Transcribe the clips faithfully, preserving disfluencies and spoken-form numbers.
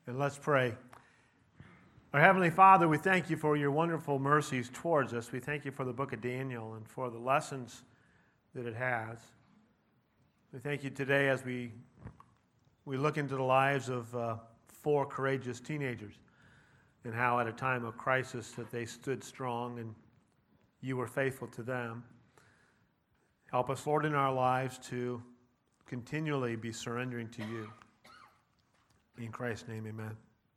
And let's pray. Our Heavenly Father, we thank you for your wonderful mercies towards us. We thank you for the book of Daniel and for the lessons that it has. We thank you today as we, we look into the lives of uh, four courageous teenagers and how at a time of crisis that they stood strong and you were faithful to them. Help us, Lord, in our lives to continually be surrendering to you. In Christ's name, amen.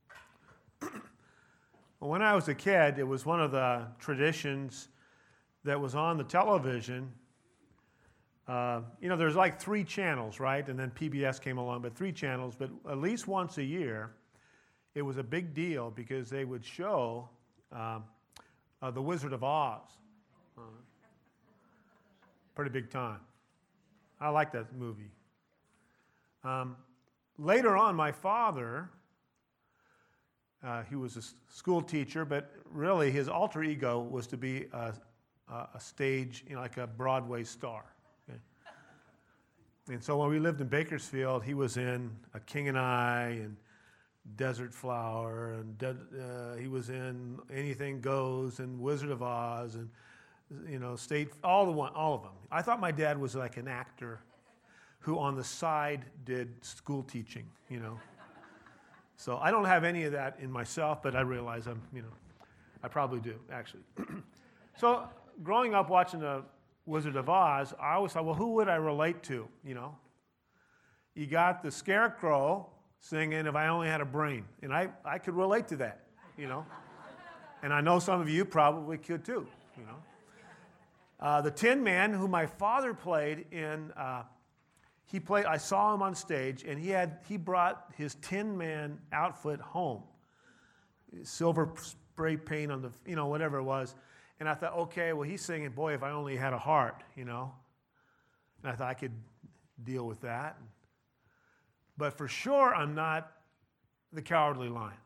When I was a kid, it was one of the traditions that was on the television. Uh, you know, there's like three channels, right? And then P B S came along, but three channels. But at least once a year, it was a big deal because they would show uh, uh, The Wizard of Oz. Uh, pretty big time. I like that movie. Um, later on, my father, uh, he was a school teacher, but really his alter ego was to be a, a, a stage, you know, like a Broadway star. Okay? And so when we lived in Bakersfield, he was in A King and I and Desert Flower, and uh, he was in Anything Goes and Wizard of Oz and, you know, State, all the one, all of them. I thought my dad was like an actor who on the side did school teaching, you know. So I don't have any of that in myself, but I realize I'm, you know, I probably do, actually. So growing up watching The Wizard of Oz, I always thought, well, who would I relate to, you know? You got the Scarecrow singing If I Only Had a Brain, and I, I could relate to that, you know. And I know some of you probably could too, you know. Uh, the Tin Man, who my father played in... Uh, He played. I saw him on stage, and he had he brought his Tin Man outfit home, silver spray paint on the, you know, whatever it was. And I thought, okay, well, he's singing, "Boy, if I only had a heart," you know. And I thought I could deal with that. But for sure, I'm not the Cowardly Lion,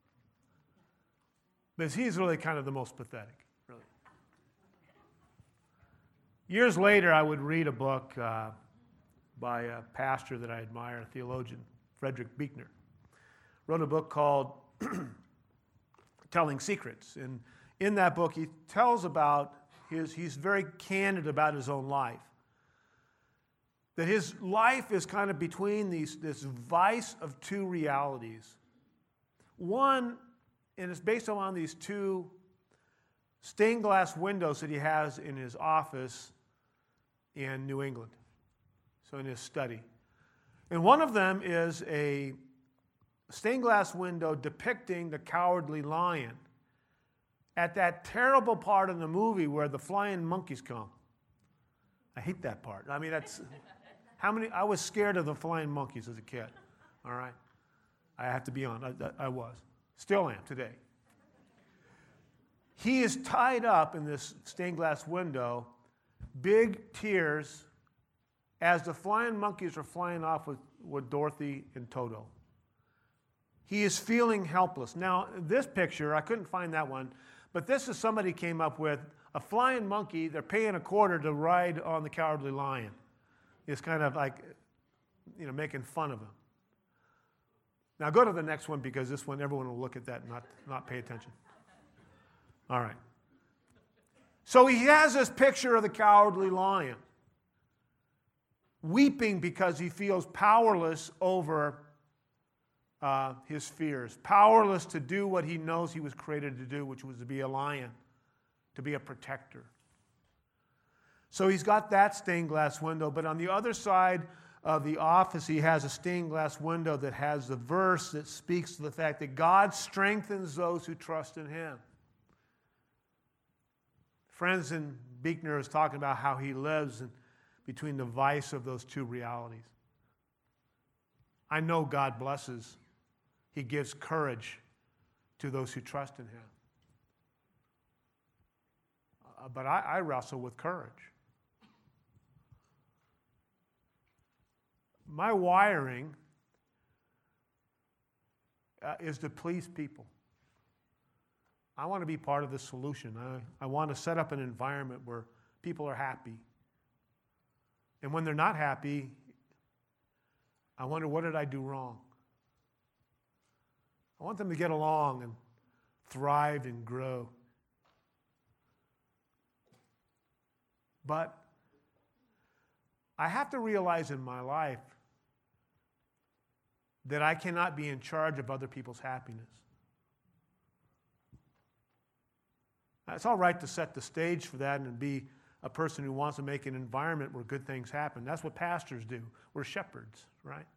because he's really kind of the most pathetic, really. Years later, I would read a book. Uh, by a pastor that I admire, a theologian, Frederick Buechner. Wrote a book called Telling Secrets. And in that book, he tells about his, he's very candid about his own life. That his life is kind of between these, this vice of two realities. One, and it's based on these two stained glass windows that he has in his office in New England. So in his study. And one of them is a stained glass window depicting the Cowardly Lion at that terrible part in the movie where the flying monkeys come. I hate that part. I mean, that's, how many, I was scared of the flying monkeys as a kid, all right? I have to be honest, I, I was. Still am today. He is tied up in this stained glass window, big tears, as the flying monkeys are flying off with, with Dorothy and Toto. He is feeling helpless. Now, this picture, I couldn't find that one, but this is somebody came up with a flying monkey. They're paying a quarter to ride on the Cowardly Lion. It's kind of like, you know, making fun of him. Now, go to the next one because this one, everyone will look at that and not, not pay attention. All right. So he has this picture of the Cowardly Lion, weeping because he feels powerless over uh, his fears, powerless to do what he knows he was created to do, which was to be a lion, to be a protector. So he's got that stained glass window, but on the other side of the office, he has a stained glass window that has the verse that speaks to the fact that God strengthens those who trust in him. Friends, and Buechner is talking about how he lives in between the vice of those two realities. I know God blesses. He gives courage to those who trust in him. Uh, but I, I wrestle with courage. My wiring uh, is to please people. I want to be part of the solution. I, I want to set up an environment where people are happy. And when they're not happy, I wonder, what did I do wrong? I want them to get along and thrive and grow. But I have to realize in my life that I cannot be in charge of other people's happiness. It's all right to set the stage for that and be a person who wants to make an environment where good things happen. That's what pastors do. We're shepherds, right?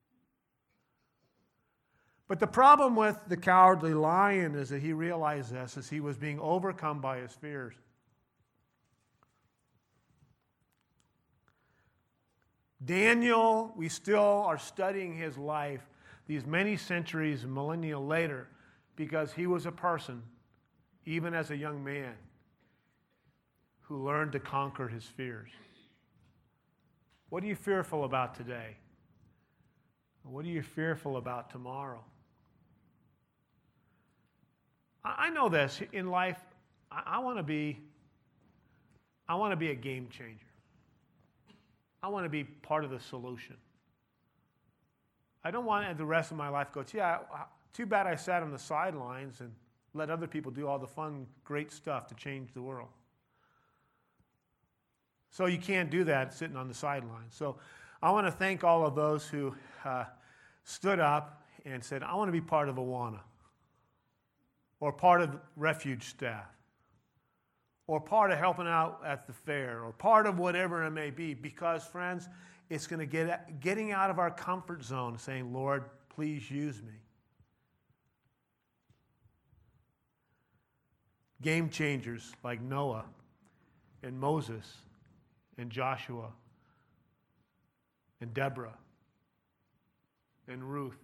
But the problem with the cowardly lion is that he realized this as he was being overcome by his fears. Daniel, we still are studying his life these many centuries, millennia later, because he was a person, even as a young man, who learned to conquer his fears. What are you fearful about today? What are you fearful about tomorrow? I know this in life. I want to be. I want to be a game changer. I want to be part of the solution. I don't want the rest of my life go, yeah, too bad I sat on the sidelines and let other people do all the fun, great stuff to change the world. So you can't do that sitting on the sidelines. So I want to thank all of those who uh, stood up and said, I want to be part of Awana, or part of refuge staff, or part of helping out at the fair, or part of whatever it may be, because, friends, it's going to get getting out of our comfort zone, saying, Lord, please use me. Game changers like Noah and Moses and Joshua and Deborah and Ruth.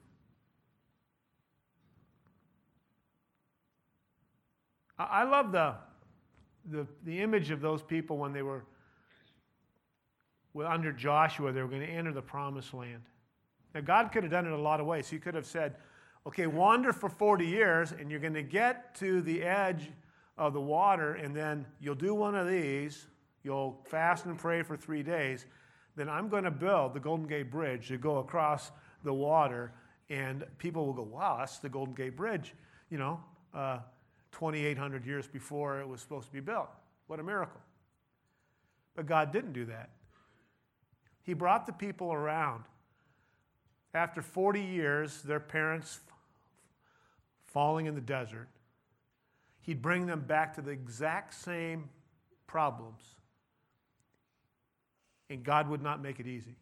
I love the, the, the image of those people when they were well, under Joshua, they were going to enter the promised land. Now, God could have done it a lot of ways. He could have said, okay, wander for forty years, and you're going to get to the edge of the water, and then you'll do one of these. You'll fast and pray for three days. Then I'm going to build the Golden Gate Bridge to go across the water, and people will go, wow, that's the Golden Gate Bridge, you know, uh, twenty-eight hundred years before it was supposed to be built. What a miracle. But God didn't do that. He brought the people around. After forty years, their parents falling in the desert, he'd bring them back to the exact same problems. And God would not make it easy.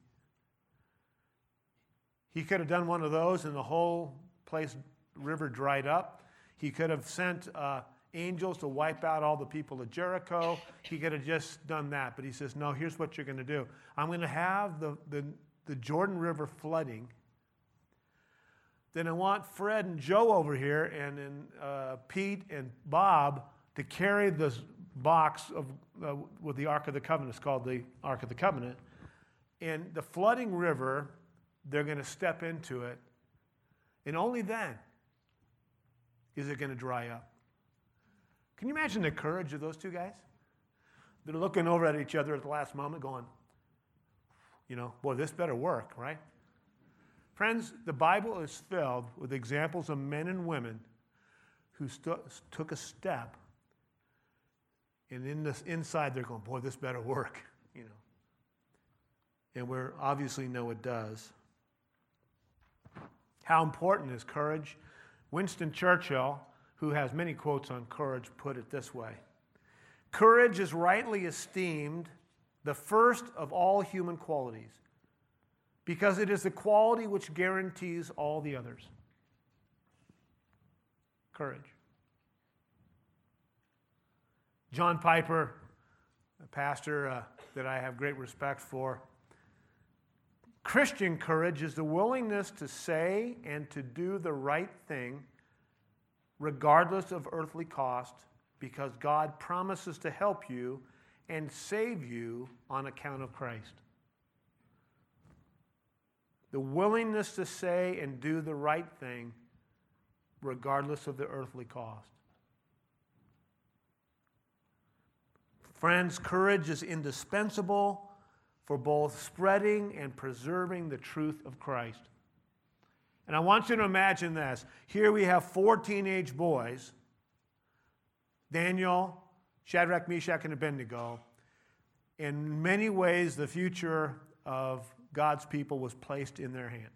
He could have done one of those and the whole place, river dried up. He could have sent uh, angels to wipe out all the people of Jericho. He could have just done that. But he says, no, here's what you're going to do. I'm going to have the, the, the Jordan River flooding. Then I want Fred and Joe over here and then uh, Pete and Bob to carry this box of uh, with the Ark of the Covenant. It's called the Ark of the Covenant. And the flooding river, they're going to step into it. And only then is it going to dry up. Can you imagine the courage of those two guys? They're looking over at each other at the last moment going, you know, boy, this better work, right? Friends, the Bible is filled with examples of men and women who stu- took a step, and in this, inside they're going, boy, this better work, you know. And we obviously know it does. How important is courage? Winston Churchill, who has many quotes on courage, put it this way. Courage is rightly esteemed the first of all human qualities, because it is the quality which guarantees all the others. Courage. John Piper, a pastor uh, that I have great respect for, Christian courage is the willingness to say and to do the right thing regardless of earthly cost, because God promises to help you and save you on account of Christ. The willingness to say and do the right thing regardless of the earthly cost. Friends, courage is indispensable for both spreading and preserving the truth of Christ. And I want you to imagine this. Here we have four teenage boys, Daniel, Shadrach, Meshach, and Abednego. In many ways, the future of God's people was placed in their hands.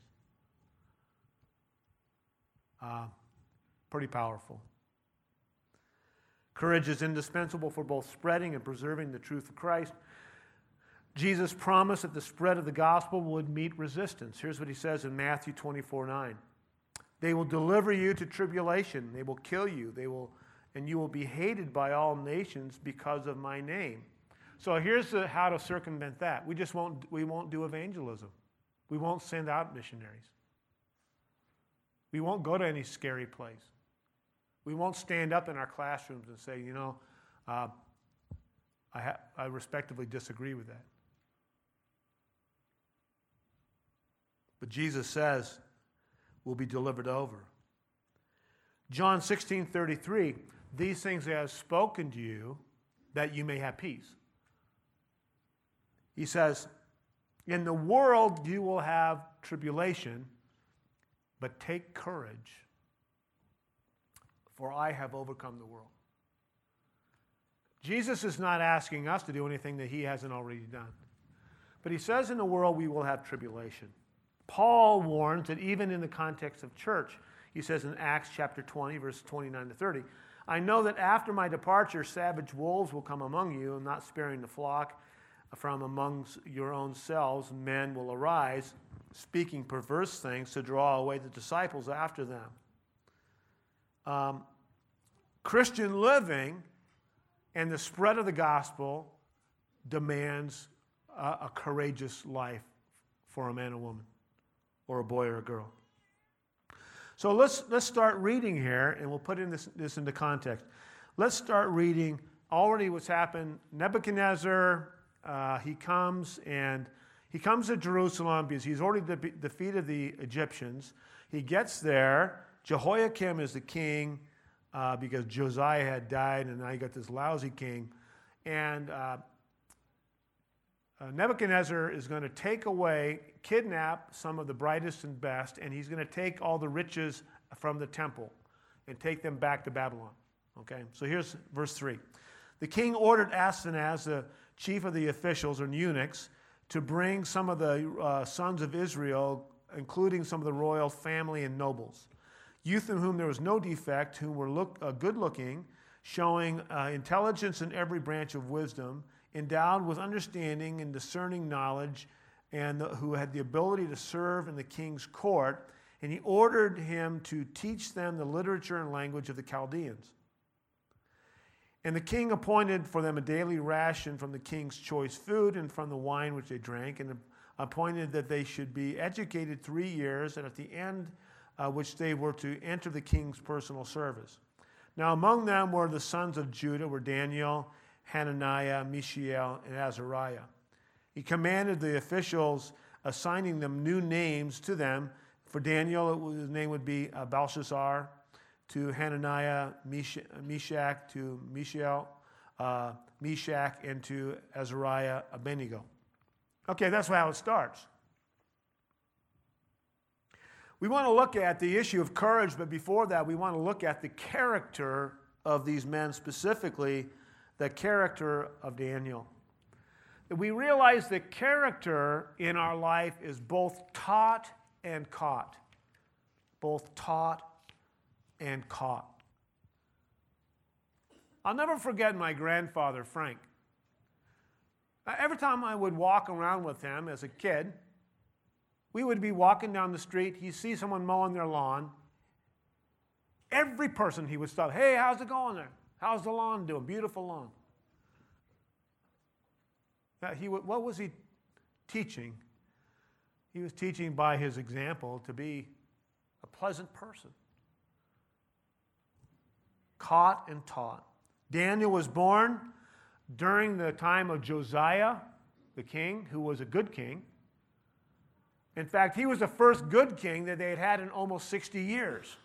Uh, pretty powerful. Courage is indispensable for both spreading and preserving the truth of Christ. Jesus promised that the spread of the gospel would meet resistance. Here's what he says in Matthew twenty-four nine. They will deliver you to tribulation. They will kill you. They will, and you will be hated by all nations because of my name. So here's the, how to circumvent that. We just won't, we won't do evangelism. We won't send out missionaries. We won't go to any scary place. We won't stand up in our classrooms and say, you know, uh, I, ha- I respectively disagree with that. But Jesus says we'll be delivered over. John sixteen thirty-three, these things I have spoken to you that you may have peace. He says, in the world you will have tribulation, but take courage, for I have overcome the world. Jesus is not asking us to do anything that he hasn't already done. But he says in the world we will have tribulation. Paul warns that even in the context of church, he says in Acts chapter twenty, verses twenty-nine to thirty, I know that after my departure, savage wolves will come among you, not sparing the flock. From among your own selves, men will arise, speaking perverse things to draw away the disciples after them. Um, Christian living and the spread of the gospel demands a, a courageous life for a man or woman, or a boy or a girl. So let's let's start reading here, and we'll put in this, this into context. Let's start reading already what's happened. Nebuchadnezzar, uh, he comes and he comes to Jerusalem because he's already de- defeated the Egyptians. He gets there. Jehoiakim is the king uh, because Josiah had died, and now you got this lousy king. And uh, uh, Nebuchadnezzar is going to take away, kidnap some of the brightest and best, and he's going to take all the riches from the temple and take them back to Babylon. Okay, so here's verse three. The king ordered Ashpenaz, the chief of the officials or eunuchs, to bring some of the uh, sons of Israel, including some of the royal family and nobles, youth in whom there was no defect, whom were look, uh, good-looking, showing uh, intelligence in every branch of wisdom, endowed with understanding and discerning knowledge, and the, who had the ability to serve in the king's court. And he ordered him to teach them the literature and language of the Chaldeans. And the king appointed for them a daily ration from the king's choice food and from the wine which they drank, and appointed that they should be educated three years, and at the end uh, which they were to enter the king's personal service. Now among them were the sons of Judah, were Daniel, Hananiah, Mishael, and Azariah. He commanded the officials, assigning them new names to them. For Daniel, it was, his name would be uh, Belshazzar. To Hananiah, Meshach, to Mishael, uh, Meshach, and to Azariah, Abednego. Okay, that's how it starts. We want to look at the issue of courage, but before that, we want to look at the character of these men, specifically the character of Daniel. We realize that character in our life is both taught and caught. Both taught and caught. I'll never forget my grandfather, Frank. Every time I would walk around with him as a kid, we would be walking down the street. He'd see someone mowing their lawn. Every person he would stop. Hey, how's it going there? How's the lawn doing? Beautiful lawn. Now, he, what was he teaching? He was teaching by his example to be a pleasant person. Caught and taught. Daniel was born during the time of Josiah, the king, who was a good king. In fact, he was the first good king that they had had in almost sixty years.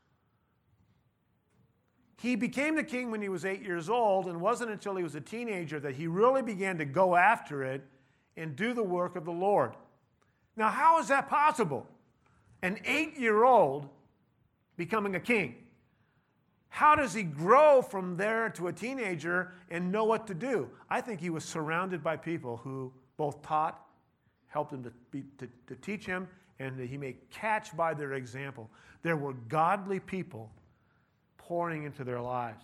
He became the king when he was eight years old, and it wasn't until he was a teenager that he really began to go after it and do the work of the Lord. Now, how is that possible? An eight-year-old becoming a king. How does he grow from there to a teenager and know what to do? I think he was surrounded by people who both taught, helped him to, be, to, to teach him, and that he may catch by their example. There were godly people pouring into their lives.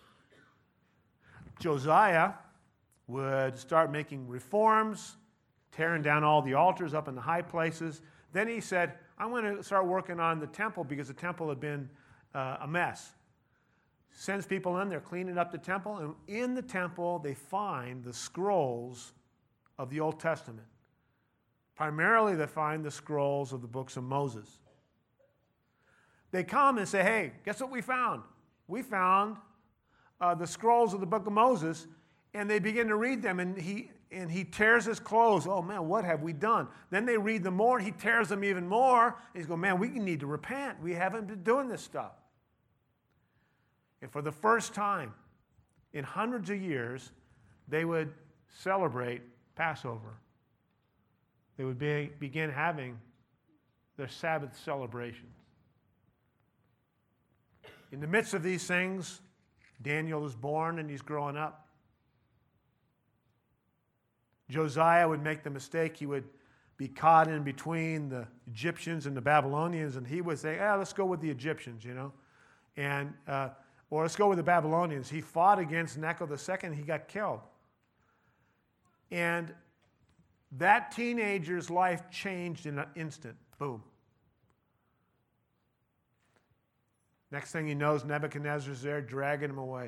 Josiah would start making reforms, tearing down all the altars up in the high places. Then he said, I want to start working on the temple because the temple had been uh, a mess. Sends people in, they're cleaning up the temple, and in the temple they find the scrolls of the Old Testament. Primarily they find the scrolls of the books of Moses. They come and say, hey, guess what we found? We found uh, the scrolls of the book of Moses, and they begin to read them, and he, and he tears his clothes. Oh man, what have we done? Then they read them more, he tears them even more, and he's going, man, we need to repent. We haven't been doing this stuff. And for the first time in hundreds of years, they would celebrate Passover. They would be, begin having their Sabbath celebrations. In the midst of these things, Daniel is born and he's growing up. Josiah would make the mistake. He would be caught in between the Egyptians and the Babylonians, and he would say, ah, let's go with the Egyptians, you know. And, uh, or let's go with the Babylonians. He fought against Necho the Second. He got killed. And that teenager's life changed in an instant. Boom. Next thing he knows, Nebuchadnezzar's there dragging him away.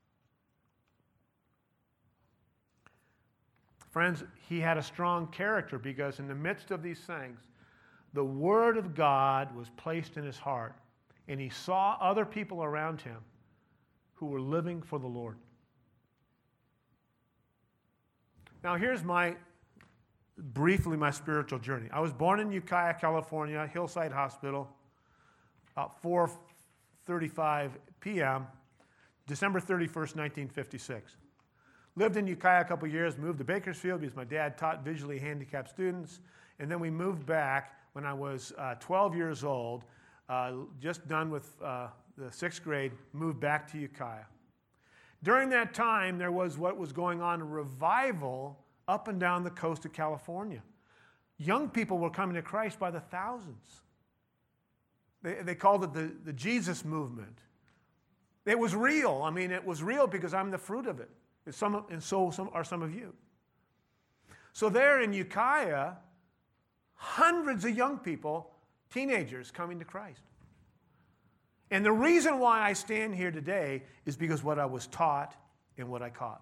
Friends, he had a strong character because in the midst of these things, the Word of God was placed in his heart, and he saw other people around him who were living for the Lord. Now, here's my, briefly, my spiritual journey. I was born in Ukiah, California, Hillside Hospital, about four thirty-five p.m., December thirty-first, nineteen fifty-six. Lived in Ukiah a couple years, moved to Bakersfield because my dad taught visually handicapped students, and then we moved back when I was uh, twelve years old, uh, just done with uh, the sixth grade, moved back to Ukiah. During that time, there was what was going on, a revival up and down the coast of California. Young people were coming to Christ by the thousands. They, they called it the, the Jesus movement. It was real. I mean, it was real because I'm the fruit of it. And, some, and so some, are some of you. So there in Ukiah, hundreds of young people, teenagers, coming to Christ. And the reason why I stand here today is because what I was taught and what I caught.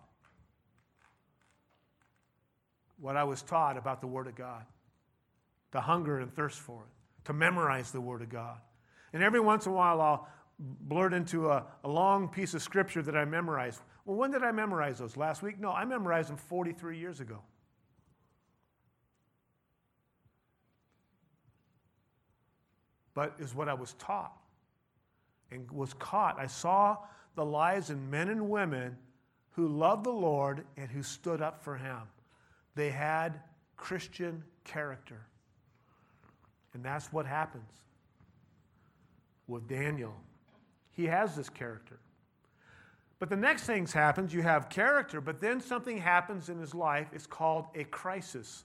What I was taught about the Word of God. To hunger and thirst for it. To memorize the Word of God. And every once in a while I'll blurt into a, a long piece of Scripture that I memorized. Well, when did I memorize those? Last week? No, I memorized them forty-three years ago. But is what I was taught and was caught. I saw the lives of men and women who loved the Lord and who stood up for Him. They had Christian character. And that's what happens with Daniel. He has this character. But the next thing happens, you have character, but then something happens in his life. It's called a crisis.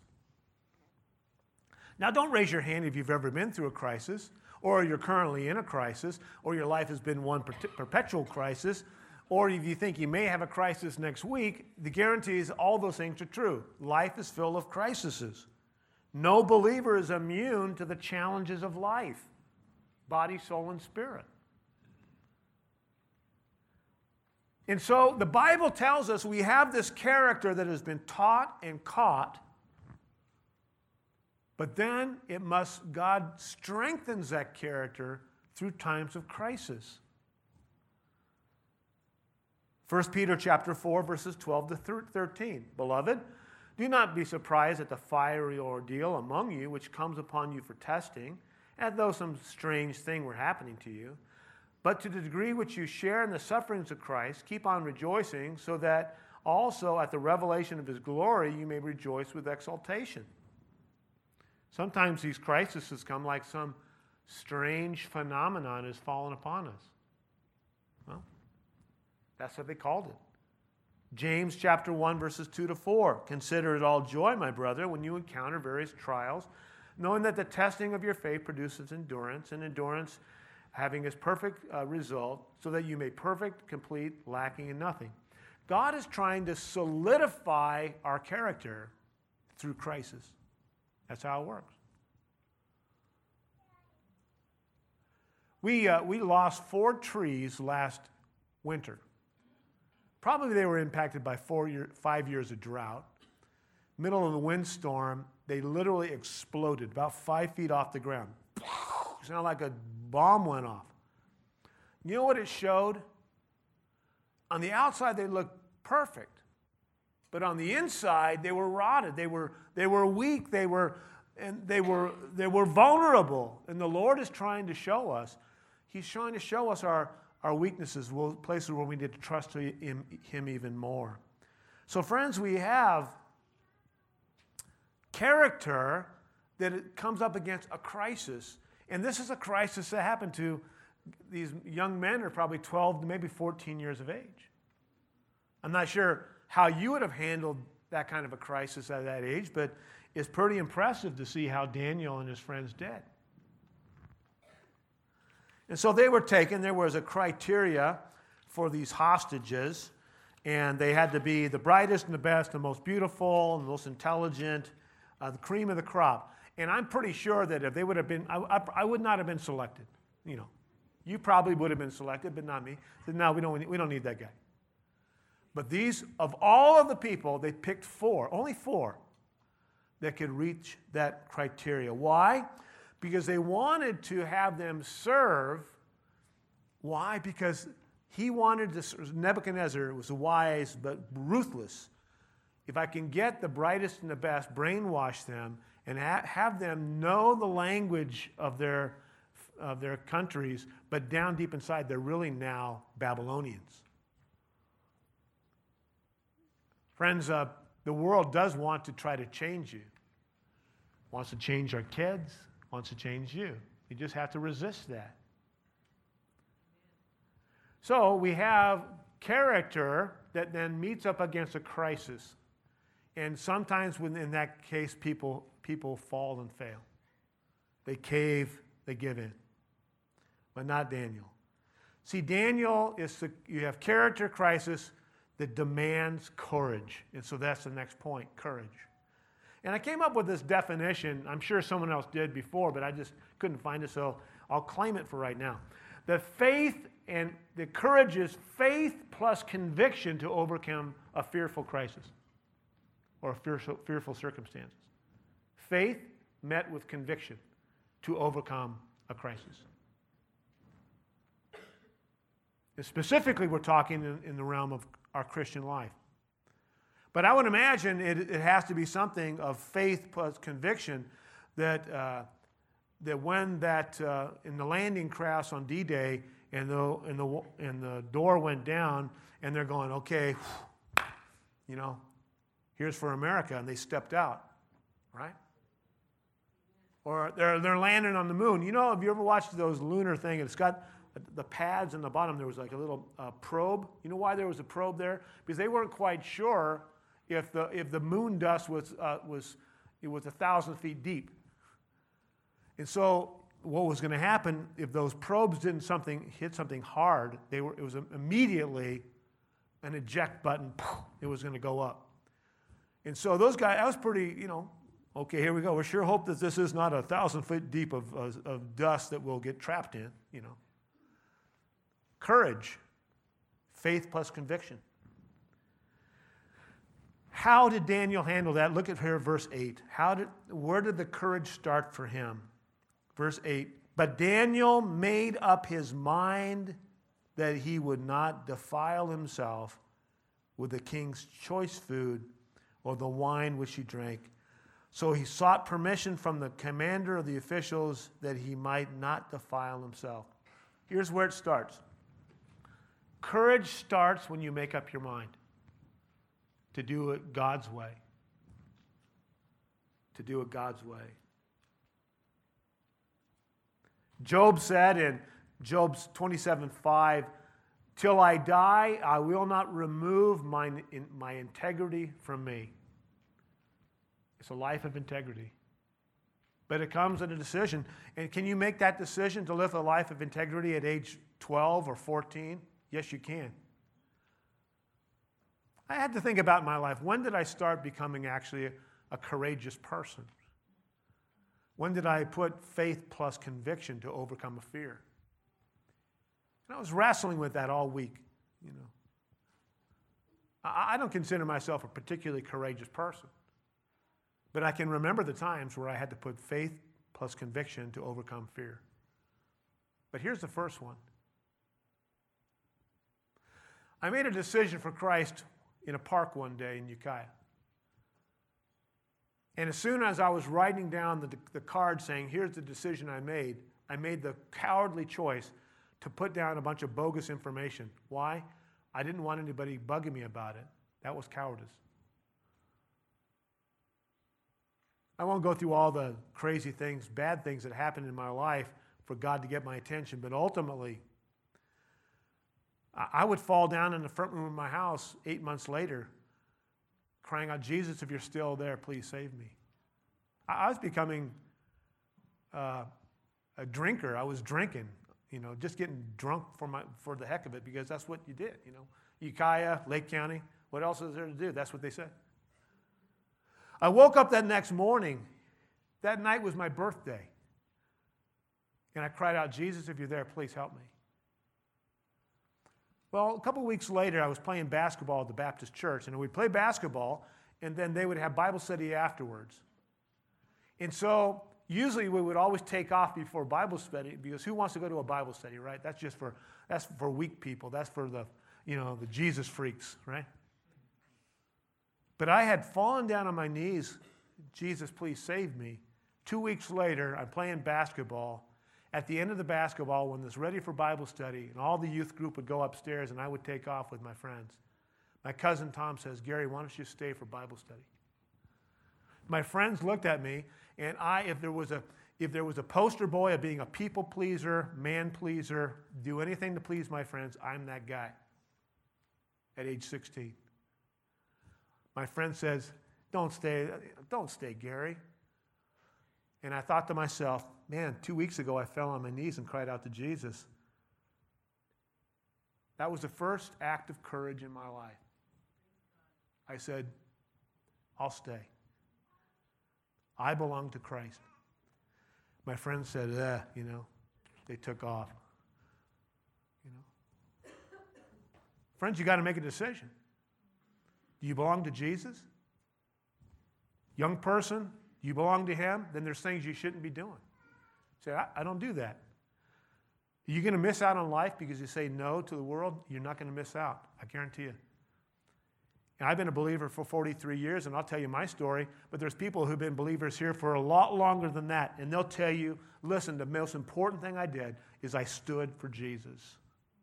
Now, don't raise your hand if you've ever been through a crisis, or you're currently in a crisis, or your life has been one perpetual crisis, or if you think you may have a crisis next week. The guarantee is all those things are true. Life is full of crises. No believer is immune to the challenges of life, body, soul, and spirit. And so the Bible tells us we have this character that has been taught and caught, but then it must, God strengthens that character through times of crisis. First Peter chapter four, verses twelve to thirteen. Beloved, do not be surprised at the fiery ordeal among you, which comes upon you for testing, as though some strange thing were happening to you. But to the degree which you share in the sufferings of Christ, keep on rejoicing, so that also at the revelation of His glory you may rejoice with exultation. Sometimes these crises come like some strange phenomenon has fallen upon us. Well, that's what they called it. James chapter one, verses two to four. Consider it all joy, my brother, when you encounter various trials, knowing that the testing of your faith produces endurance, and endurance having its perfect uh, result, so that you may perfect, complete, lacking in nothing. God is trying to solidify our character through crisis. That's how it works. We, uh, we lost four trees last winter. Probably they were impacted by four year, five years of drought. Middle of the windstorm, they literally exploded about five feet off the ground. It sounded like a bomb went off. You know what it showed? On the outside, they looked perfect. But on the inside, they were rotted. They were, they were weak. They were, and they were, they were vulnerable. And the Lord is trying to show us. He's trying to show us our, our weaknesses, places where we need to trust him, him even more. So, friends, we have character that it comes up against a crisis. And this is a crisis that happened to these young men are probably twelve to maybe fourteen years of age. I'm not sure how you would have handled that kind of a crisis at that age, but it's pretty impressive to see how Daniel and his friends did. And so they were taken. There was a criteria for these hostages, and they had to be the brightest and the best, the most beautiful and the most intelligent, uh, the cream of the crop. And I'm pretty sure that if they would have been, I, I, I would not have been selected. You know, you probably would have been selected, but not me. Said, no, we don't, we don't need that guy. But these, of all of the people, they picked four, only four, that could reach that criteria. Why? Because they wanted to have them serve. Why? Because he wanted to, Nebuchadnezzar was wise but ruthless. If I can get the brightest and the best, brainwash them, and ha- have them know the language of their, of their countries, but down deep inside, they're really now Babylonians. Friends, uh, the world does want to try to change you. Wants to change our kids, wants to change you. You just have to resist that. So we have character that then meets up against a crisis. And sometimes in that case, people, people fall and fail. They cave, they give in. But not Daniel. See, Daniel is, the, you have character crisis that demands courage. And so that's the next point, courage. And I came up with this definition. I'm sure someone else did before, but I just couldn't find it, so I'll claim it for right now. The faith and the courage is faith plus conviction to overcome a fearful crisis or fearful, fearful circumstances. Faith met with conviction to overcome a crisis. And specifically, we're talking in, in the realm of our Christian life. But I would imagine it, it has to be something of faith plus conviction that uh, that when that uh, in the landing crafts on D-Day and the and the and the door went down and they're going, okay, you know, here's for America, and they stepped out, right? Or they're they're landing on the moon. You know, have you ever watched those lunar thing? It's got the pads in the bottom. There was like a little uh, probe. You know why there was a probe there? Because they weren't quite sure if the if the moon dust was uh, was it was a thousand feet deep. And so what was going to happen if those probes didn't something hit something hard? They were it was immediately an eject button. It was going to go up. And so those guys, that was pretty, you know. Okay, here we go. We sure hope that this is not a thousand feet deep of, of, of dust that we'll get trapped in, you know. Courage, faith plus conviction. How did Daniel handle that? Look at here, verse eight. How did, where did the courage start for him? Verse eight. But Daniel made up his mind that he would not defile himself with the king's choice food or the wine which he drank. So he sought permission from the commander of the officials that he might not defile himself. Here's where it starts. Courage starts when you make up your mind to do it God's way. To do it God's way. Job said in Job twenty-seven five, till I die, I will not remove my, in, my integrity from me. It's a life of integrity. But it comes in a decision. And can you make that decision to live a life of integrity at age twelve or fourteen? Yes, you can. I had to think about my life. When did I start becoming actually a, a courageous person? When did I put faith plus conviction to overcome a fear? And I was wrestling with that all week, you know. I, I don't consider myself a particularly courageous person. But I can remember the times where I had to put faith plus conviction to overcome fear. But here's the first one. I made a decision for Christ in a park one day in Ukiah. And as soon as I was writing down the, the card saying, here's the decision I made, I made the cowardly choice to put down a bunch of bogus information. Why? I didn't want anybody bugging me about it. That was cowardice. I won't go through all the crazy things, bad things that happened in my life for God to get my attention, but ultimately, I would fall down in the front room of my house eight months later, crying out, Jesus, if you're still there, please save me. I was becoming uh, a drinker. I was drinking, you know, just getting drunk for my for the heck of it, because that's what you did, you know. Ukiah, Lake County, what else is there to do? That's what they said. I woke up that next morning. That night was my birthday. And I cried out, Jesus, if you're there, please help me. Well, a couple weeks later, I was playing basketball at the Baptist church, and we'd play basketball, and then they would have Bible study afterwards. And so usually we would always take off before Bible study, because who wants to go to a Bible study, right? That's just for that's for weak people. That's for the, you know, the Jesus freaks, right? But I had fallen down on my knees, Jesus, please save me. Two weeks later, I'm playing basketball. At the end of the basketball, when it's ready for Bible study, and all the youth group would go upstairs, and I would take off with my friends. My cousin Tom says, Gary, why don't you stay for Bible study? My friends looked at me, and I, if there was a, if there was a poster boy of being a people pleaser, man pleaser, do anything to please my friends, I'm that guy at age sixteen. My friend says, don't stay, don't stay, Gary. And I thought to myself, man, two weeks ago I fell on my knees and cried out to Jesus. That was the first act of courage in my life. I said, I'll stay. I belong to Christ. My friend said, eh, you know, they took off. You know. Friends, you got to make a decision. Do you belong to Jesus? Young person, do you belong to him? Then there's things you shouldn't be doing. Say, I, I don't do that. Are you going to miss out on life because you say no to the world? You're not going to miss out. I guarantee you. And I've been a believer for forty-three years, and I'll tell you my story, but there's people who've been believers here for a lot longer than that, and they'll tell you, listen, the most important thing I did is I stood for Jesus.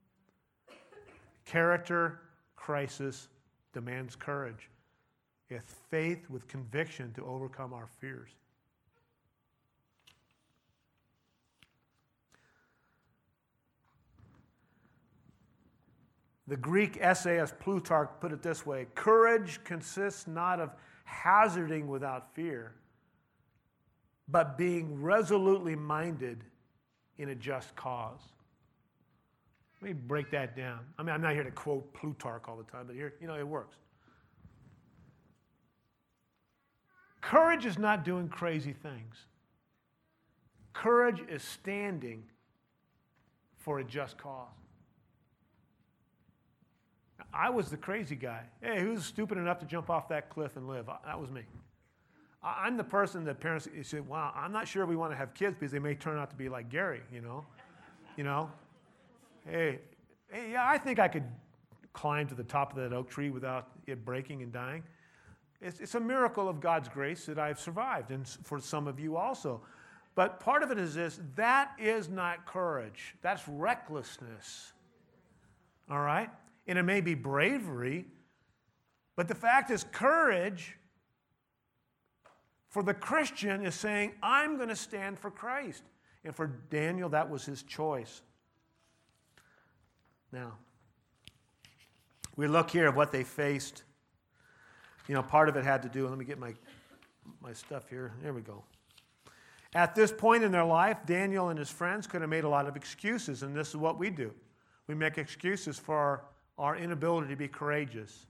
Character crisis demands courage. It's faith with conviction to overcome our fears. The Greek essayist Plutarch put it this way: courage consists not of hazarding without fear, but being resolutely minded in a just cause. Let me break that down. I mean, I'm not here to quote Plutarch all the time, but here, you know, it works. Courage is not doing crazy things. Courage is standing for a just cause. I was the crazy guy. Hey, who's stupid enough to jump off that cliff and live? That was me. I'm the person that parents say, wow, I'm not sure we want to have kids because they may turn out to be like Gary, you know? You know? Hey, hey, yeah, I think I could climb to the top of that oak tree without it breaking and dying. It's, it's a miracle of God's grace that I've survived, and for some of you also. But part of it is this: that is not courage. That's recklessness. All right? And it may be bravery, but the fact is, courage for the Christian is saying, I'm going to stand for Christ. And for Daniel, that was his choice. Now, we look here at what they faced. You know, part of it had to do, let me get my, my stuff here. There we go. At this point in their life, Daniel and his friends could have made a lot of excuses, and this is what we do. We make excuses for our, our inability to be courageous.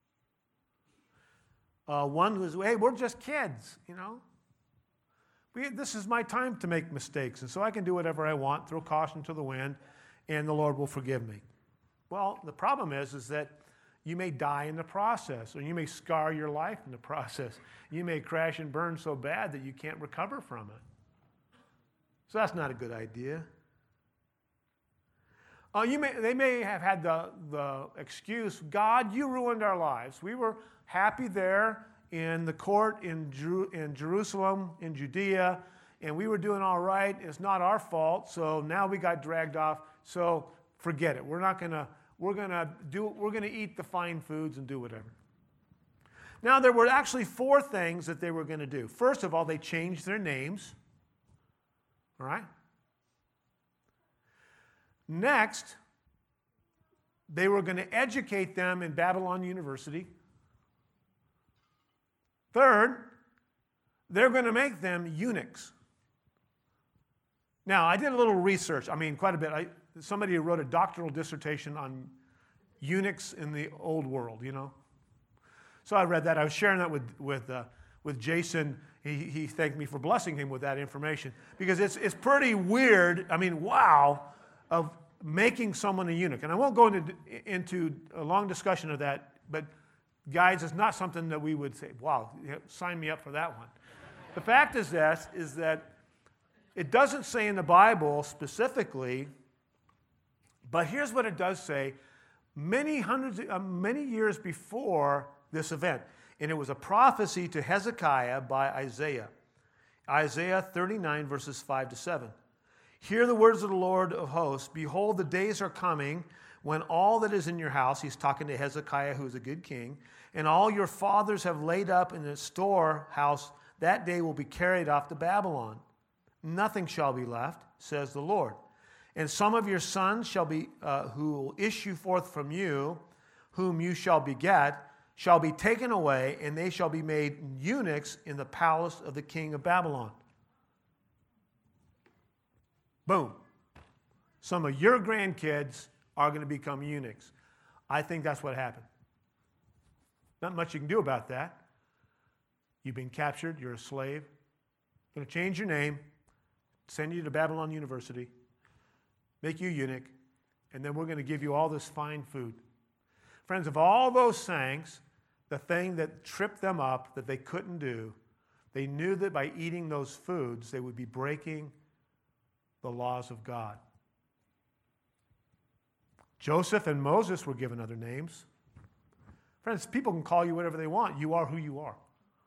Uh, one was, hey, we're just kids, you know. We, this is my time to make mistakes, and so I can do whatever I want, throw caution to the wind, and the Lord will forgive me. Well, the problem is, is that you may die in the process, or you may scar your life in the process. You may crash and burn so bad that you can't recover from it. So that's not a good idea. Uh, you may, they may have had the, the excuse, God, you ruined our lives. We were happy there in the court in, Jer- in Jerusalem, in Judea, and we were doing all right. It's not our fault, so now we got dragged off, so forget it. We're not going to, we're going to do, we're going to eat the fine foods and do whatever. Now, there were actually four things that they were going to do. First of all, they changed their names. All right? Next, they were going to educate them in Babylon University. Third, they're going to make them eunuchs. Now, I did a little research. I mean, quite a bit. I, somebody wrote a doctoral dissertation on eunuchs in the old world, you know. So I read that. I was sharing that with, with, uh, with Jason. He, he thanked me for blessing him with that information because it's, it's pretty weird. I mean, wow, of making someone a eunuch. And I won't go into, into a long discussion of that, but guys, it's not something that we would say, wow, sign me up for that one. The fact is this, is that it doesn't say in the Bible specifically, but here's what it does say. Many hundreds, uh, many years before this event, and it was a prophecy to Hezekiah by Isaiah. Isaiah thirty-nine, verses five to seven. Hear the words of the Lord of hosts. Behold, the days are coming when all that is in your house, he's talking to Hezekiah, who is a good king, and all your fathers have laid up in the storehouse, that day will be carried off to Babylon. Nothing shall be left, says the Lord. And some of your sons shall be, uh, who will issue forth from you, whom you shall beget, shall be taken away, and they shall be made eunuchs in the palace of the king of Babylon. Boom. Some of your grandkids are going to become eunuchs. I think that's what happened. Not much you can do about that. You've been captured. You're a slave. I'm going to change your name, send you to Babylon University, make you eunuch, and then we're going to give you all this fine food. Friends, of all those things, the thing that tripped them up that they couldn't do, they knew that by eating those foods, they would be breaking the laws of God. Joseph and Moses were given other names. Friends, people can call you whatever they want. You are who you are.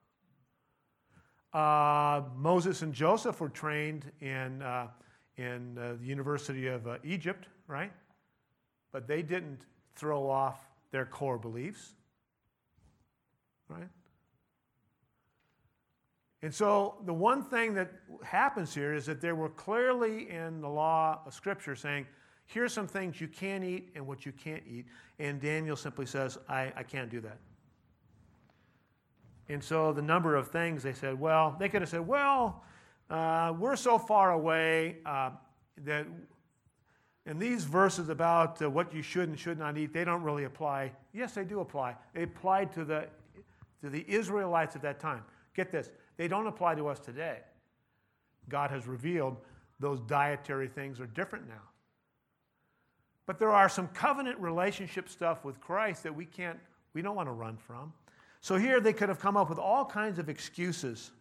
Uh, Moses and Joseph were trained in, uh, in uh, the University of uh, Egypt, right? But they didn't throw off their core beliefs, right? And so the one thing that happens here is that there were clearly in the law of Scripture saying, here's some things you can eat and what you can't eat. And Daniel simply says, I, I can't do that. And so the number of things they said, well, they could have said, well, uh, we're so far away uh, that, and these verses about uh, what you should and should not eat, they don't really apply. Yes, they do apply. They applied to the, to the Israelites at that time. Get this, they don't apply to us today. God has revealed those dietary things are different now. But there are some covenant relationship stuff with Christ that we can't, we don't want to run from. So here they could have come up with all kinds of excuses.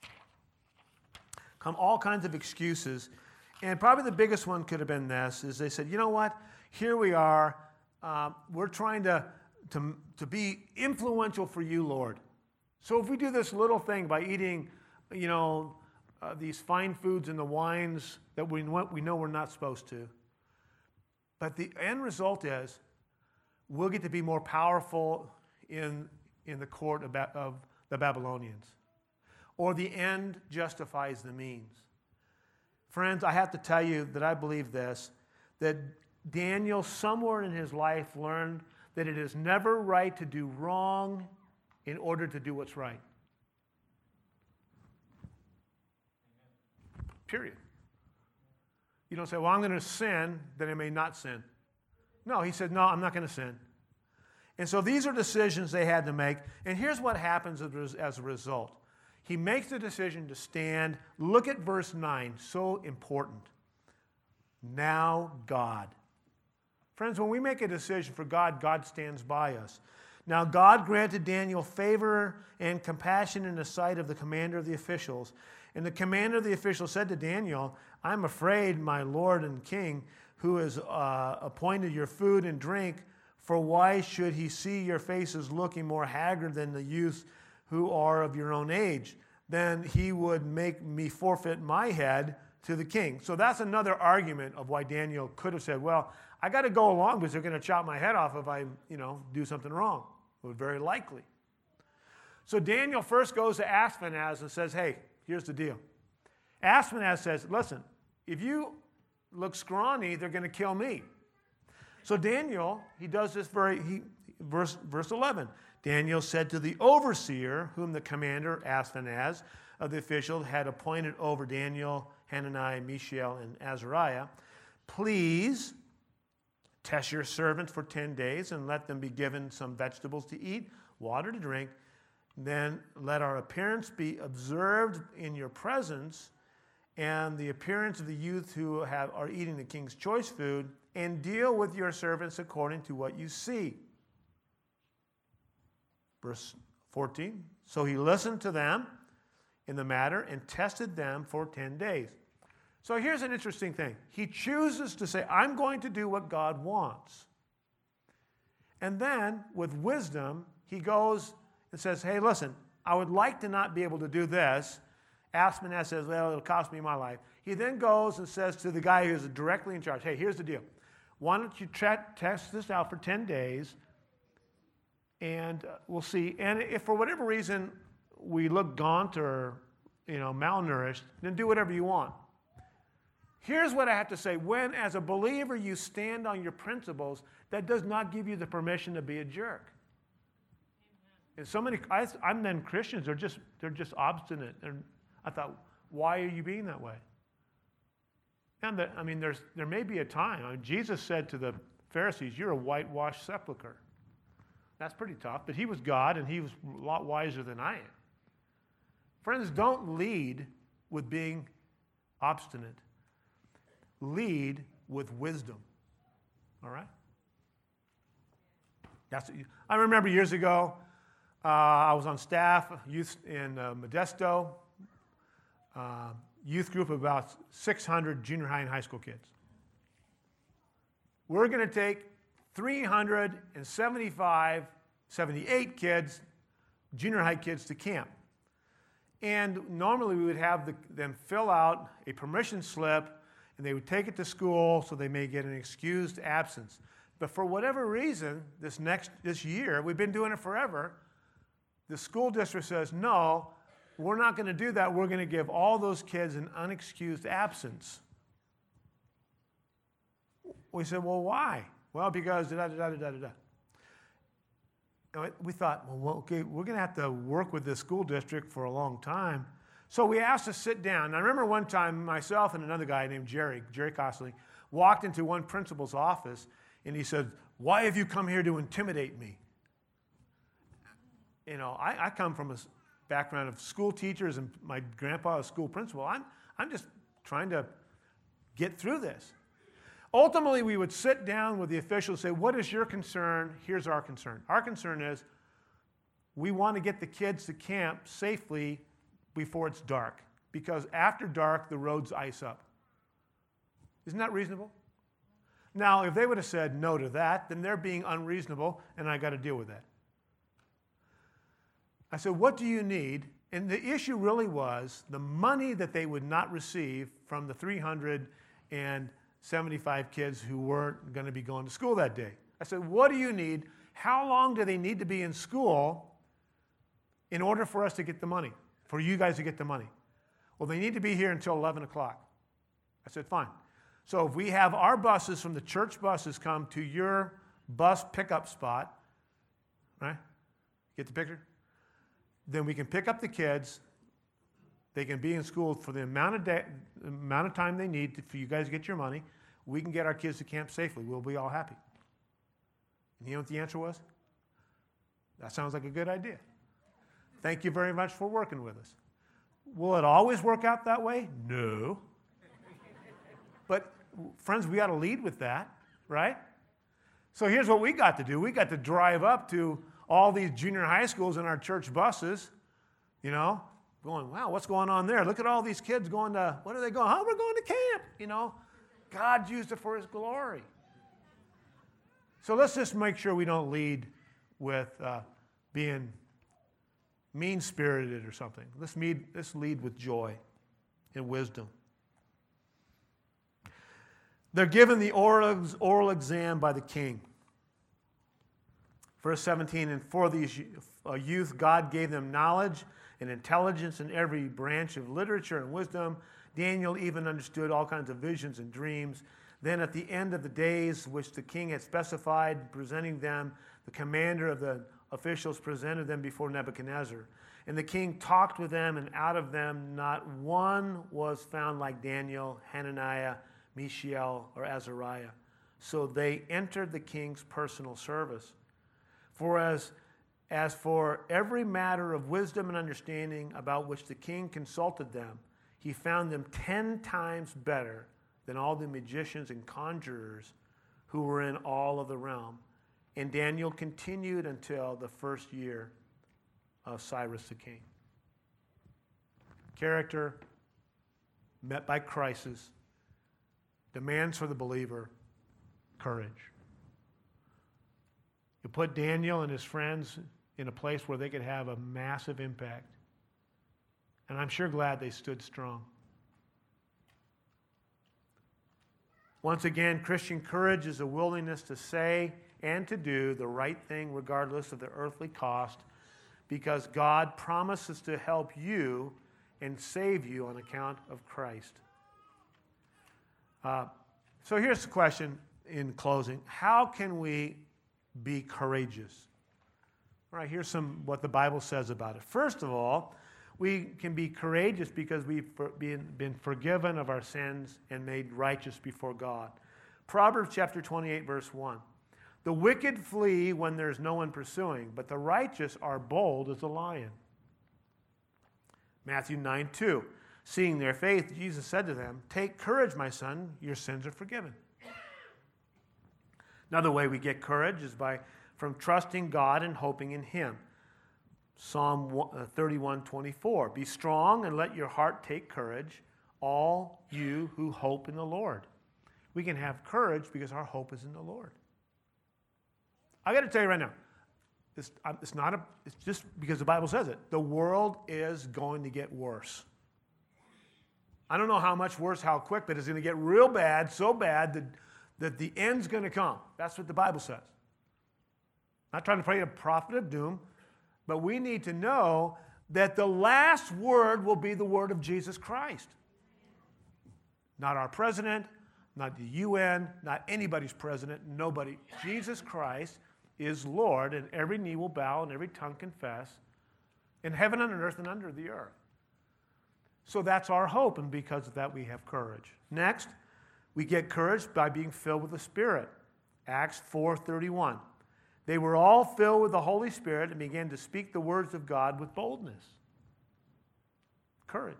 Come all kinds of excuses. And probably the biggest one could have been this, is they said, you know what, here we are, uh, we're trying to, to, to be influential for you, Lord. So if we do this little thing by eating, you know, uh, these fine foods and the wines that we, we know we're not supposed to, but the end result is we'll get to be more powerful in, in the court of, of the Babylonians. Or the end justifies the means. Friends, I have to tell you that I believe this, that Daniel, somewhere in his life, learned that it is never right to do wrong in order to do what's right. Period. You don't say, well, I'm going to sin, then I may not sin. No, he said, no, I'm not going to sin. And so these are decisions they had to make. And here's what happens as a result. He makes the decision to stand. Look at verse nine, so important. Now God. Friends, when we make a decision for God, God stands by us. Now God granted Daniel favor and compassion in the sight of the commander of the officials. And the commander of the officials said to Daniel, I'm afraid, my lord and king, who has uh, appointed your food and drink, for why should he see your faces looking more haggard than the youths who are of your own age? Then he would make me forfeit my head to the king. So that's another argument of why Daniel could have said, well, I got to go along because they're going to chop my head off if I, you know, do something wrong. It was very likely. So Daniel first goes to Ashpenaz and says, hey, here's the deal. Ashpenaz says, listen, if you look scrawny, they're going to kill me. So Daniel, he does this very, he, verse, verse eleven. Daniel said to the overseer, whom the commander, Ashpenaz, of the official had appointed over Daniel, Hananiah, Mishael, and Azariah, please test your servants for ten days and let them be given some vegetables to eat, water to drink. Then let our appearance be observed in your presence and the appearance of the youth who have, are eating the king's choice food, and deal with your servants according to what you see. Verse fourteen, so he listened to them in the matter and tested them for ten days. So here's an interesting thing. He chooses to say, I'm going to do what God wants. And then, with wisdom, he goes and says, hey, listen, I would like to not be able to do this. Ashpenaz says, well, it'll cost me my life. He then goes and says to the guy who's directly in charge, hey, here's the deal. Why don't you tra- test this out for ten days, and we'll see. And if for whatever reason we look gaunt or, you know, malnourished, then do whatever you want. Here's what I have to say. When, as a believer, you stand on your principles, that does not give you the permission to be a jerk. And so many, I, I've known Christians, they're just, they're just obstinate. They're, I thought, why are you being that way? And the, I mean, there's, there may be a time. I mean, Jesus said to the Pharisees, you're a whitewashed sepulcher. That's pretty tough, but he was God, and he was a lot wiser than I am. Friends, don't lead with being obstinate. Lead with wisdom. All right? That's, I remember years ago, uh, I was on staff, youth in uh, Modesto, uh, youth group of about six hundred junior high and high school kids. We're going to take three hundred seventy-five, seventy-eight kids, junior high kids, to camp. And normally we would have the, them fill out a permission slip, and they would take it to school so they may get an excused absence. But for whatever reason, this next this year, we've been doing it forever, the school district says, no, we're not going to do that. We're going to give all those kids an unexcused absence. We said, well, why? Well, because da da da da da da. We thought, well, okay, we're going to have to work with this school district for a long time. So we asked to sit down. And I remember one time myself and another guy named Jerry, Jerry Costley, walked into one principal's office, and he said, why have you come here to intimidate me? You know, I, I come from a background of school teachers, and my grandpa was a school principal. I'm, I'm just trying to get through this. Ultimately, we would sit down with the officials and say, what is your concern? Here's our concern. Our concern is we want to get the kids to camp safely before it's dark, because after dark, the roads ice up. Isn't that reasonable? Now, if they would have said no to that, then they're being unreasonable, and I got to deal with that. I said, what do you need? And the issue really was the money that they would not receive from the three hundred seventy-five kids who weren't going to be going to school that day. I said, what do you need? How long do they need to be in school in order for us to get the money, for you guys to get the money? Well, they need to be here until eleven o'clock. I said, fine. So if we have our buses from the church buses come to your bus pickup spot, right? Get the picture? Then we can pick up the kids. They can be in school for the amount of, day, amount of time they need to, for you guys to get your money. We can get our kids to camp safely. We'll be all happy. And you know what the answer was? That sounds like a good idea. Thank you very much for working with us. Will it always work out that way? No. But, friends, we got to lead with that, right? So here's what we got to do. We got to drive up to all these junior high schools in our church buses, you know, going, wow, what's going on there? Look at all these kids going to, what are they going? Oh, we're going to camp, you know. God used it for his glory. So let's just make sure we don't lead with uh, being mean-spirited or something. Let's lead, let's lead with joy and wisdom. They're given the oral, oral exam by the king. Verse seventeen, and for these uh, youth, God gave them knowledge and intelligence in every branch of literature and wisdom. Daniel even understood all kinds of visions and dreams. Then at the end of the days which the king had specified, presenting them, the commander of the officials presented them before Nebuchadnezzar. And the king talked with them, and out of them not one was found like Daniel, Hananiah, Mishael, or Azariah. So they entered the king's personal service. For as, as for every matter of wisdom and understanding about which the king consulted them, he found them ten times better than all the magicians and conjurers who were in all of the realm. And Daniel continued until the first year of Cyrus the king. Character met by crisis, demands for the believer, courage. You put Daniel and his friends in a place where they could have a massive impact. And I'm sure glad they stood strong. Once again, Christian courage is a willingness to say and to do the right thing regardless of the earthly cost, because God promises to help you and save you on account of Christ. Uh, so here's the question in closing. How can we be courageous? All right, here's some what the Bible says about it. First of all, we can be courageous because we've been, been forgiven of our sins and made righteous before God. Proverbs chapter twenty-eight, verse one. The wicked flee when there's no one pursuing, but the righteous are bold as a lion. Matthew nine, two. Seeing their faith, Jesus said to them, take courage, my son, your sins are forgiven. Another way we get courage is by from trusting God and hoping in him. Psalm thirty-one, twenty-four. Be strong and let your heart take courage, all you who hope in the Lord. We can have courage because our hope is in the Lord. I got to tell you right now, it's, it's not a, it's just because the Bible says it. The world is going to get worse. I don't know how much worse, how quick, but it's going to get real bad, so bad that, that the end's going to come. That's what the Bible says. Not trying to play a prophet of doom, but we need to know that the last word will be the word of Jesus Christ. Not our president, not the U N, not anybody's president, nobody. Jesus Christ is Lord, and every knee will bow and every tongue confess in heaven and on earth and under the earth. So that's our hope, and because of that we have courage. Next, we get courage by being filled with the Spirit. Acts four thirty-one. They were all filled with the Holy Spirit and began to speak the words of God with boldness. Courage.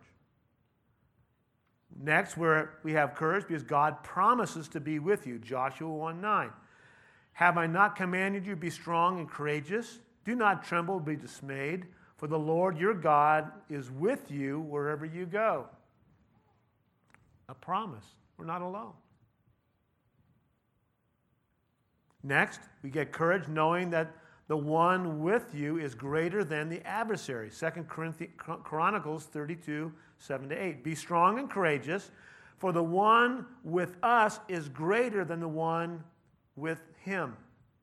Next, where we have courage because God promises to be with you. Joshua one nine. Have I not commanded you, be strong and courageous? Do not tremble, be dismayed, for the Lord your God is with you wherever you go. A promise. We're not alone. Next, we get courage knowing that the one with you is greater than the adversary. Second Chronicles thirty-two, seven to eight. Be strong and courageous, for the one with us is greater than the one with him.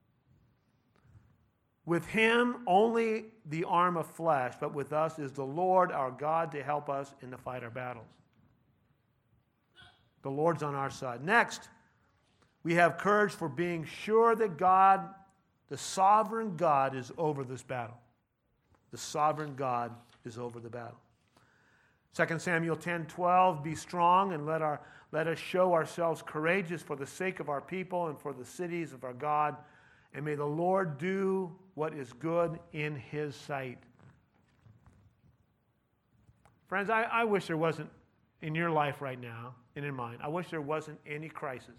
With him only the arm of flesh, but with us is the Lord our God to help us in the fight our battles. The Lord's on our side. Next, we have courage for being sure that God, the sovereign God, is over this battle. The sovereign God is over the battle. Second Samuel ten twelve, be strong and let, our, let us show ourselves courageous for the sake of our people and for the cities of our God. And may the Lord do what is good in his sight. Friends, I, I wish there wasn't, in your life right now and in mine, I wish there wasn't any crisis.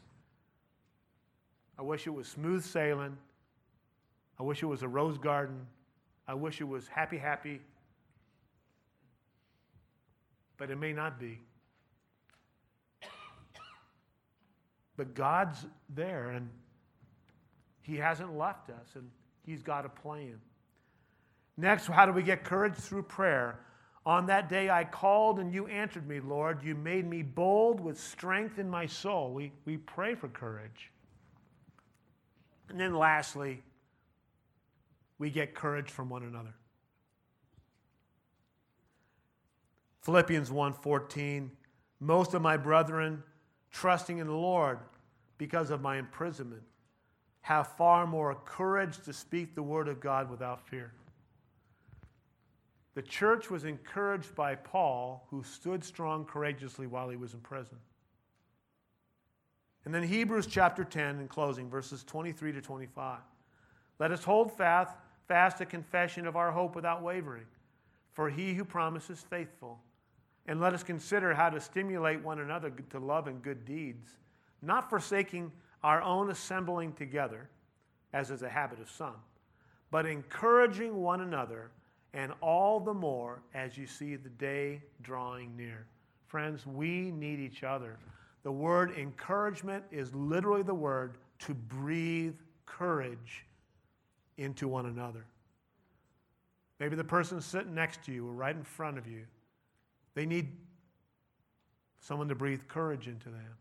I wish it was smooth sailing. I wish it was a rose garden. I wish it was happy, happy. But it may not be. But God's there, and he hasn't left us, and he's got a plan. Next, how do we get courage? Through prayer. On that day I called, and you answered me, Lord. You made me bold with strength in my soul. We, we pray for courage. And then lastly, we get courage from one another. Philippians one fourteen, most of my brethren, trusting in the Lord because of my imprisonment, have far more courage to speak the word of God without fear. The church was encouraged by Paul, who stood strong courageously while he was in prison. And then Hebrews chapter ten, in closing, verses twenty-three to twenty-five. Let us hold fast, fast a confession of our hope without wavering, for he who promises is faithful. And let us consider how to stimulate one another to love and good deeds, not forsaking our own assembling together, as is a habit of some, but encouraging one another, and all the more as you see the day drawing near. Friends, we need each other. The word encouragement is literally the word to breathe courage into one another. Maybe the person sitting next to you or right in front of you, they need someone to breathe courage into them.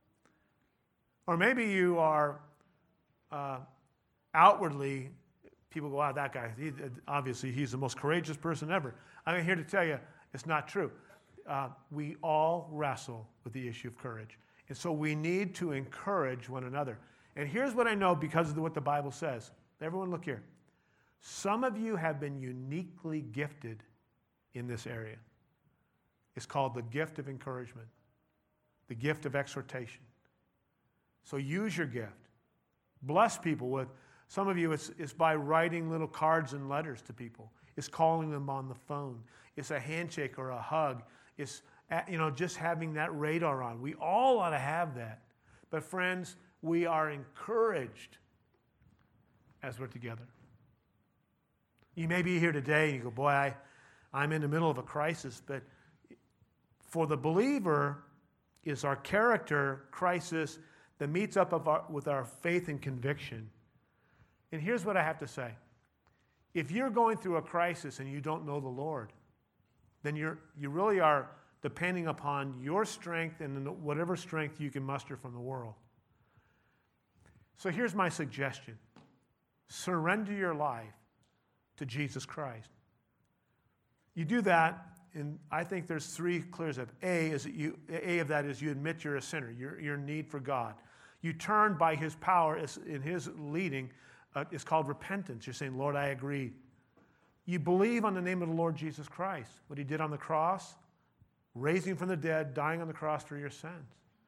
Or maybe you are uh, outwardly, people go, wow, that guy, he, obviously he's the most courageous person ever. I'm here to tell you it's not true. Uh, we all wrestle with the issue of courage. And so we need to encourage one another. And here's what I know because of what the Bible says. Everyone look here. Some of you have been uniquely gifted in this area. It's called the gift of encouragement, the gift of exhortation. So use your gift. Bless people with, some of you, it's, it's by writing little cards and letters to people. It's calling them on the phone. It's a handshake or a hug. It's, you know, just having that radar on. We all ought to have that. But friends, we are encouraged as we're together. You may be here today and you go, boy, I, I'm in the middle of a crisis, but for the believer, is our character crisis that meets up of our, with our faith and conviction. And here's what I have to say. If you're going through a crisis and you don't know the Lord, then you're, you really are depending upon your strength and whatever strength you can muster from the world. So here's my suggestion. Surrender your life to Jesus Christ. You do that, and I think there's three clear steps. A is that you, A of that is you admit you're a sinner, your, your need for God. You turn by his power, in his leading, uh, it's called repentance. You're saying, Lord, I agree. You believe on the name of the Lord Jesus Christ, what he did on the cross, raising from the dead, dying on the cross for your sins.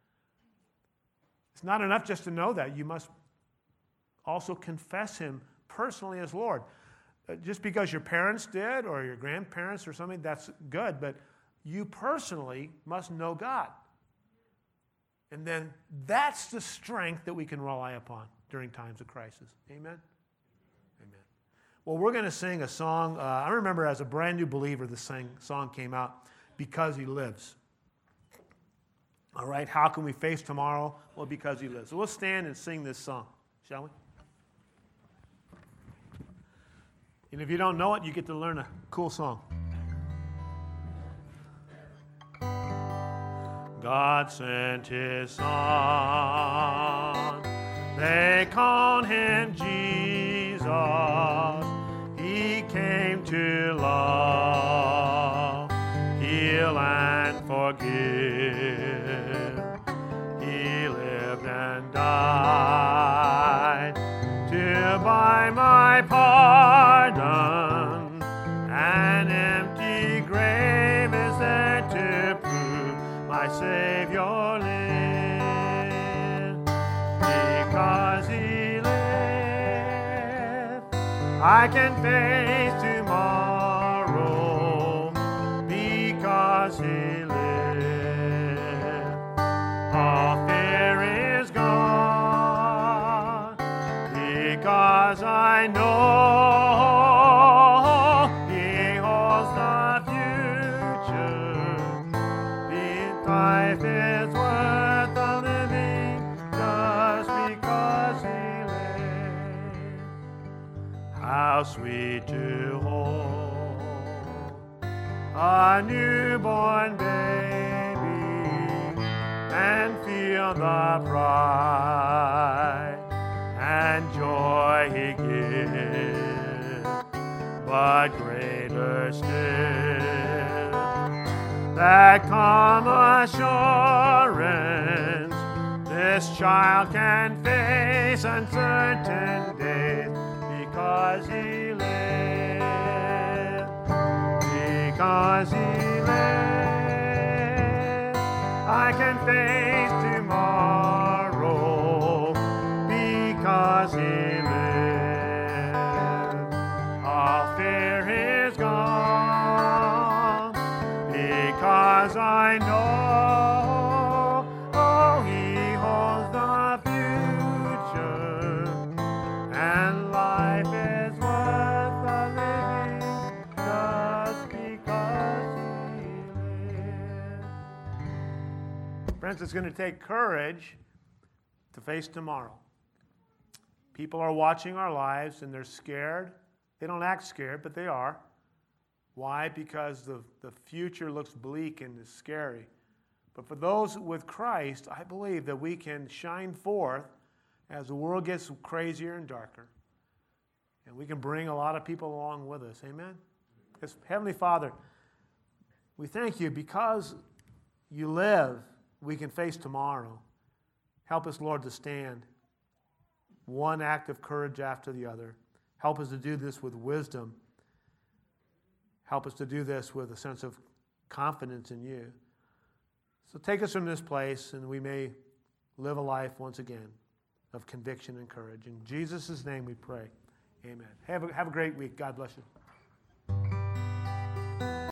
It's not enough just to know that. You must also confess him personally as Lord. Uh, just because your parents did or your grandparents or something, that's good, but you personally must know God. And then that's the strength that we can rely upon during times of crisis. Amen? Amen. Well, we're going to sing a song. Uh, I remember as a brand new believer, this sing, song came out, Because He Lives. All right, how can we face tomorrow? Well, because he lives. So we'll stand and sing this song, shall we? And if you don't know it, you get to learn a cool song. God sent his Son. They called him Jesus. He came to love, heal, and forgive. I can face tomorrow because He lives. All fear is gone because I know He holds the future. Life is worth the living just because He lives. How sweet to hold a newborn baby and feel the pride and joy He gives, but greater still, that calm assurance this child can face uncertain days because He lives, because He lives. I can face tomorrow because He lives. All fear is gone because I know, oh, He holds the future, and life is worth the living just because He lives. Friends, it's going to take courage to face tomorrow. People are watching our lives and they're scared. They don't act scared, but they are. Why? Because the, the future looks bleak and is scary. But for those with Christ, I believe that we can shine forth as the world gets crazier and darker. And we can bring a lot of people along with us. Amen? Because Heavenly Father, we thank You because You live, we can face tomorrow. Help us, Lord, to stand one act of courage after the other. Help us to do this with wisdom. Help us to do this with a sense of confidence in You. So take us from this place, and we may live a life once again of conviction and courage. In Jesus' name we pray. Amen. Have a, have a great week. God bless you.